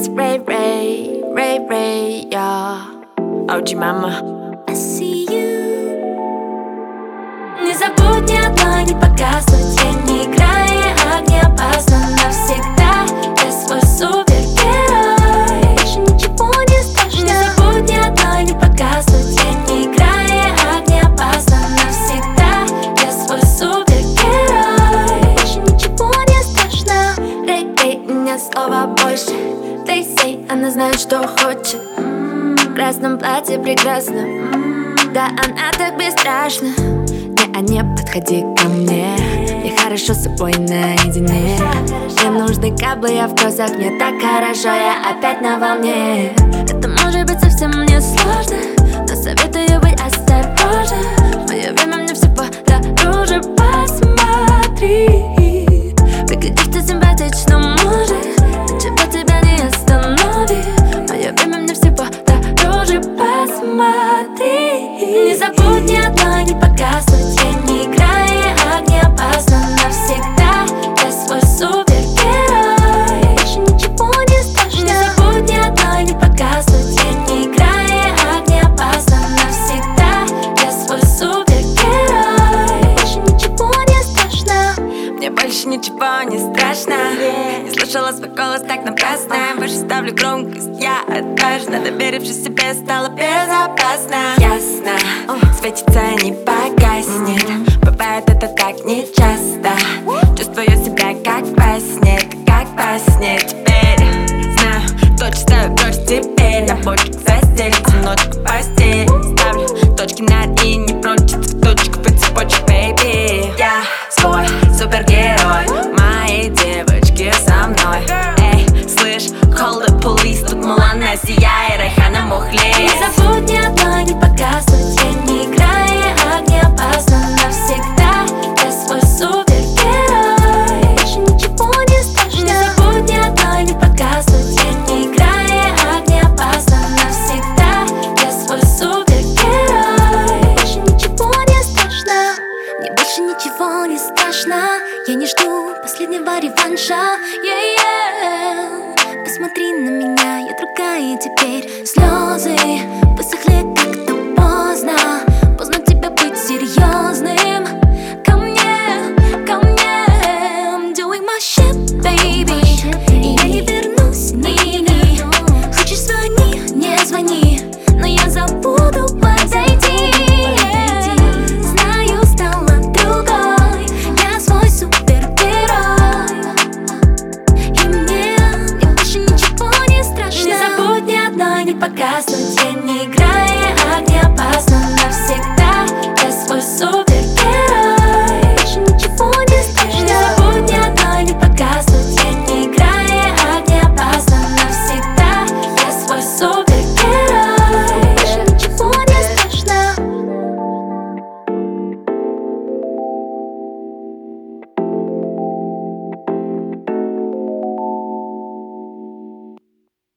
It's Ray Ray, Ray Ray, yeah. OG Mama. I see you. Не забудь ни одной не погаснуть, не играя огни, опасно навсегда. Я свой супергерой, больше ничего не страшно. Не забудь ни одной не погаснуть, не играя огни, опасно навсегда. Я свой супергерой, больше ничего не страшно. Рэй, Рэй, нет слова больше. Дейси, она знает, что хочет. В красном платье прекрасно. Да, она так бесстрашна. Не подходи ко мне, мне хорошо с собой наедине. Мне нужны каблы, я в кроссах, мне так хорошо, я опять на волне. Это может быть совсем не сложно, но советую быть осторожна. Мое время мне всего дороже, посмотри. Выглядишь ты симпатично, может, ничего тебя не остановит. Мое время мне всего дороже, посмотри. Не забудь ни одной не погаснуть, не играя огни, опасно навсегда. Я свой супергерой, больше ничего не страшно. Не забудь ни одной не погаснуть, не играя огни, опасно навсегда. Я свой супергерой, больше ничего не страшно. Мне больше ничего не страшно. Не слушала свой голос так напрасно. Больше ставлю громкость, я отважна. Доверившись себе, стало безопасно. Ясно, светится не погаснет. Бывает это так нечасто. Чувствую себя как во сне, как во сне. Теперь знаю, точно ставлю прочь теперь. Рабочек застелить, ночку в постель. Ставлю точки над и не прочь точку по цепочке, baby. Я свой супергерой, мои девочки со мной. Эй, слышь, call the police, тут Мулана, Сия и Райхана Мухли. Не забудь ни одной не погаснуть, не играя огни, опасно навсегда. Я свой супергерой, больше ничего не страшно. Не забудь ни одной не погаснуть, не играя огни, опасно навсегда. Я свой супергерой, больше ничего не страшно. Мне больше ничего не страшно. Я не жду последнего реванша. Посмотри на меня, я другая теперь. Слезы